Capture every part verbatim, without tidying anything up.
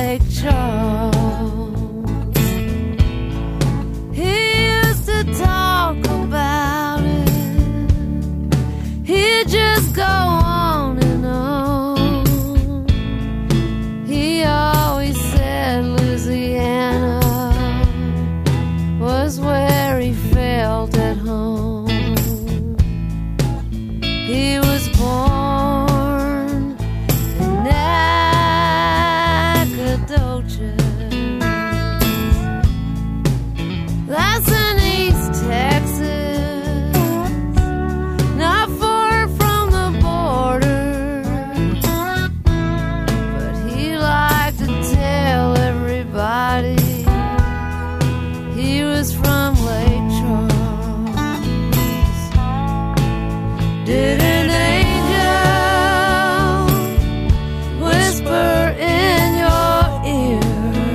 Lake Charles. He used to talk about it. He'd just go on and on. He always said Louisiana was where he felt at home. He was born in Nacogdoches. That's in East Texas, not far from the border. But he liked to tell everybody he was from Lake Charles. Did an angel whisper in your ear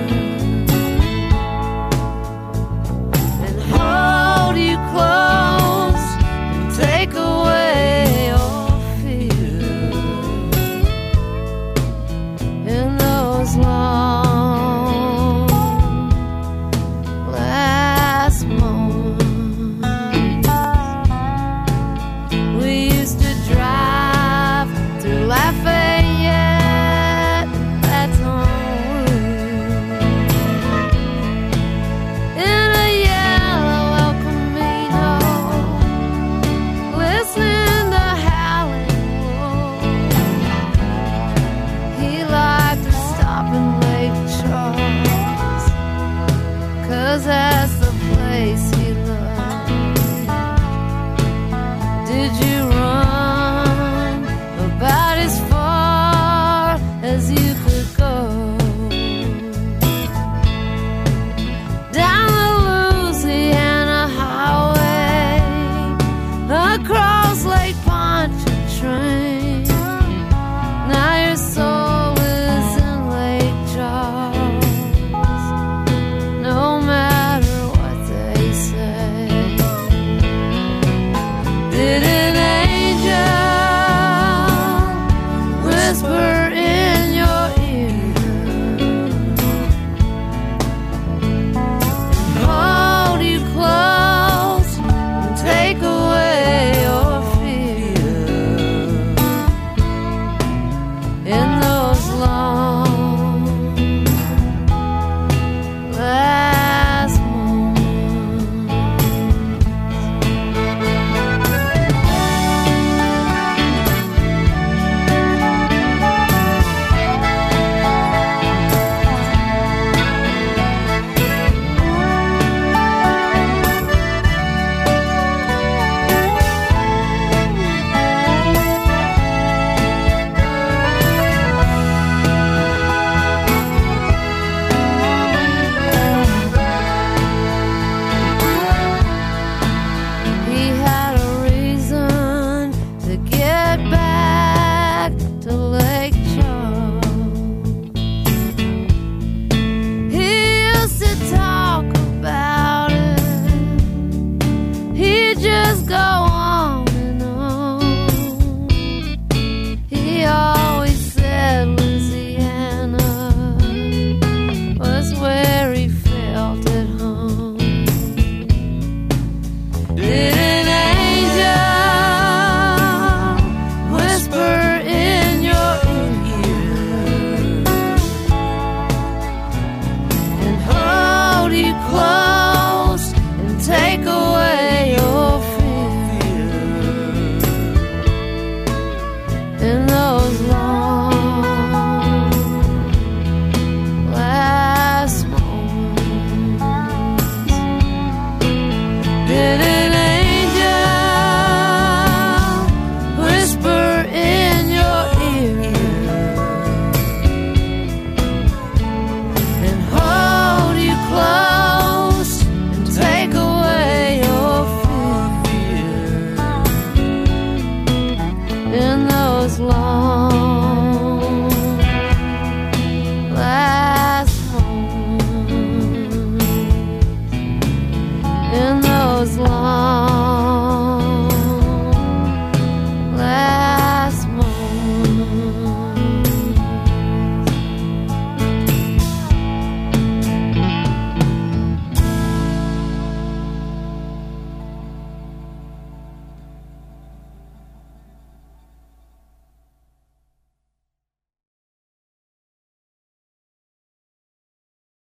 and hold you close and take away your fear in those long last moments? We used to drive through Lafayette, that's home, in a yellow El Camino, listening to Howlin' Wolf. He liked to stop in Lake Charles, 'cause